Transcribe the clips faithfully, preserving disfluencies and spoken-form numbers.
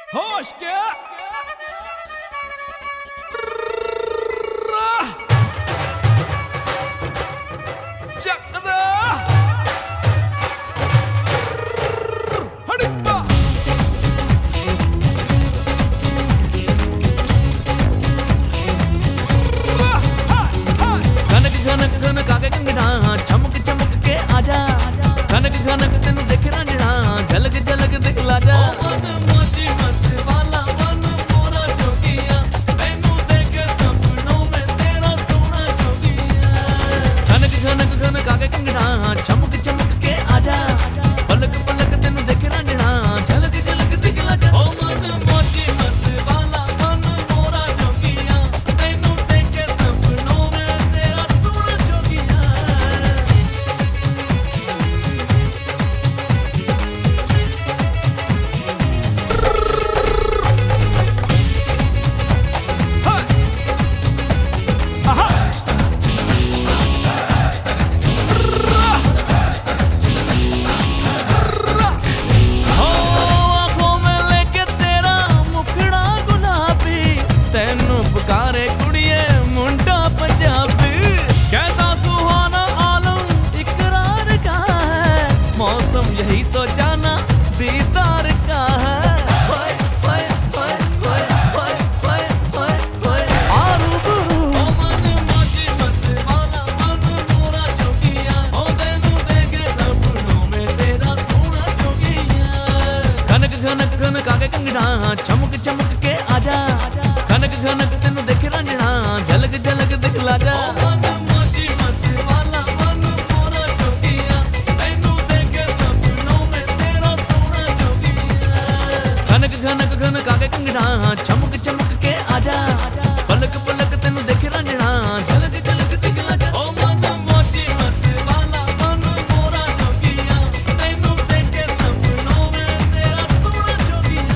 होश क्या चकदा हड़प्पा घनक घनक घनक आगे कंगना चमक चमक के आजा घनक घनक तेनू देख रंजना झलक झलक दिखला जा चमक चमक के आजा पलक पलक तेनू देख रंजना झलक झलक दिखला जा ओ मन मोची मत वाला मन मोरा जोगिया तेनू देखे सपनों में तेरा सोना जोगिया पुकारे कुड़िए मुंडा पंजाबी कैसा सुहाना आलम इकरार का है मौसम यही तो जाना दीदार का है ओए ओए ओए ओए ओए ओए ओए ओए आरू गुरु ओ मन मोची मत वाला मन मोरा जोगिया ओ तेनू देखे सपनों में तेरा सोना जोगिया घनक घनक घनक आगे कंगना चमक चमक के आजा घनक घनक तेनू देख रंजना झलक झलक दिखला जा मन मोची मत वाला मन मोरा जोगिया तेनू देखे सपनों में तेरा सोना जोगिया घनक घनक घनक आगे कंगना चमक चमक के आजा पलक पलक तेनू देख रंजना झलक झलक दिखला जा ओ मन मोची मत वाला मन मोरा जोगिया तेनू देखे सपनों में तेरा सोना जोगिया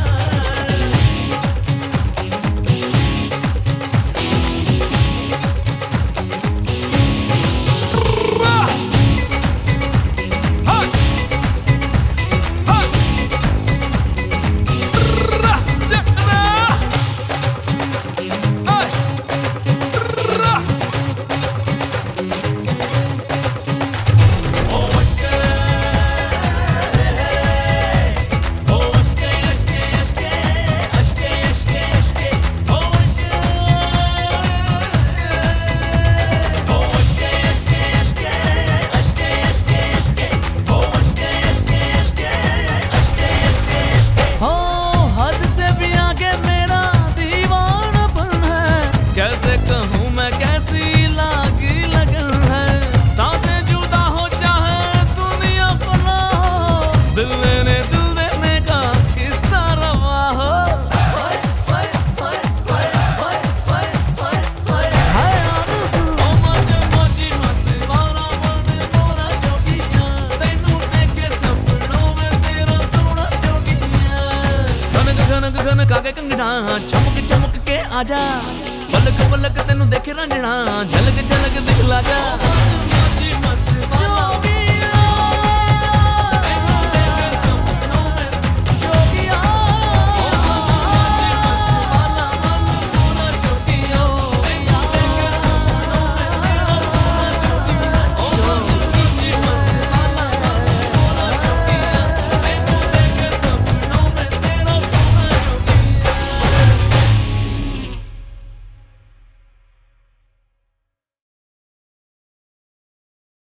कहूँ मैं कैसी लागी लगन है सांसें जुदा हो चाहे दुनिया फना हो दिल लेने दिल देने का किस्सा रवा हो ओए ओए ओए ओए ओए ओए ओए ओए हाय आरू ओ मन मोची मत वाला मन मोरा जोगिया तेनू देखे सपनों में तेरा सोना जोगिया घनक घनक घनक आगे कंगना चमक चमक के आजा पलक पलक तेनू देख रंजना झलक झलक दिखला जा।